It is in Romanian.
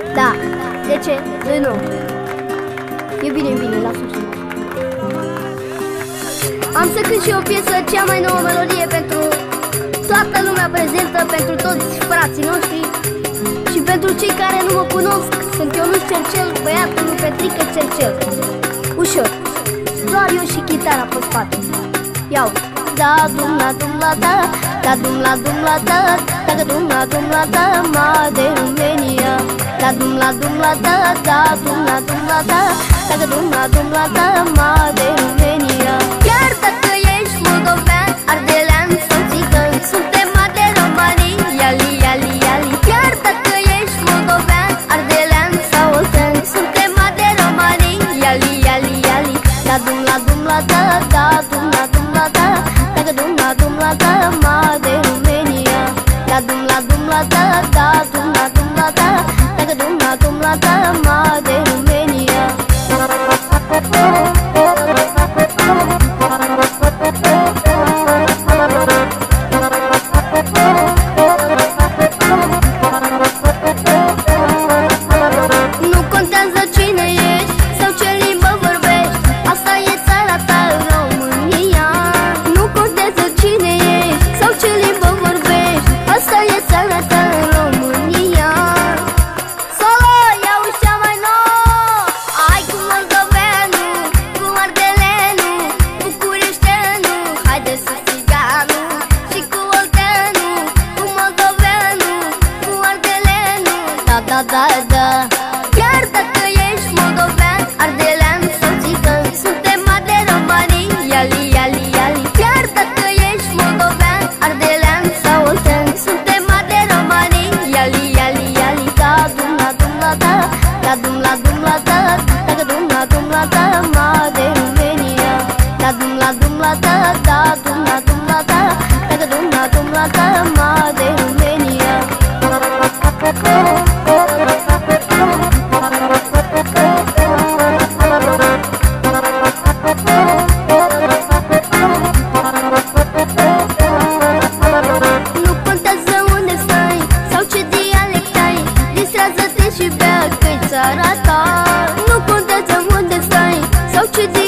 Da, de ce? Nu. E bine, lasă-mi să am să cânt și o piesă, cea mai nouă melodie pentru toată lumea prezentă, pentru toți frații noștri și pentru cei care nu mă cunosc. Sunt Ionuț Cercel, băiatul lui Petrică Cercel. Ușor, doar eu și chitara pe spate. Iau. Da dum la dum la da, da dum la dum la da, da dum la da, ma de România. Da dum la da, da dum la da, da dum la da, ma de România. Chiar dacă ești moldovean, ardelean sau țigan, suntem de romanii, iali, iali, iali. Chiar dacă ești moldovean, ardelean sau oltean, suntem de romanii, iali, iali, iali. Da dum la da, da dum la da, da dum la da, ma de România. Da dum la da, da dum la da, da dum la da, ma de România. Nu contează cine ești sau ce limbă vorbești, asta e țara ta, România. Nu contează cine ești sau ce limbă vorbești, asta e țara ta, România. Solo, iau cea mai nouă, ai cu moldoveanu, cu ardeleanu, bucureșteanu, haide să țiganu, și cu olteanu, cu moldoveanu, cu ardeleanu. Da, da, da, da. Chiar dacă ești moldovean, ardelean sau țigan, suntem de romanii, iali, iali, iali. Chiar dacă ești moldovean, ardelean sau oltean, suntem de romanii, iali, iali, iali. Da dum la da, da dum la da, da dum la da, ma de România. Da dum la da, da dum la da, da dum la da, ma de România. Nu contează unde stai sau ce dialect ai, distrează-te și bea că-i țara ta. Nu contează unde stai sau ce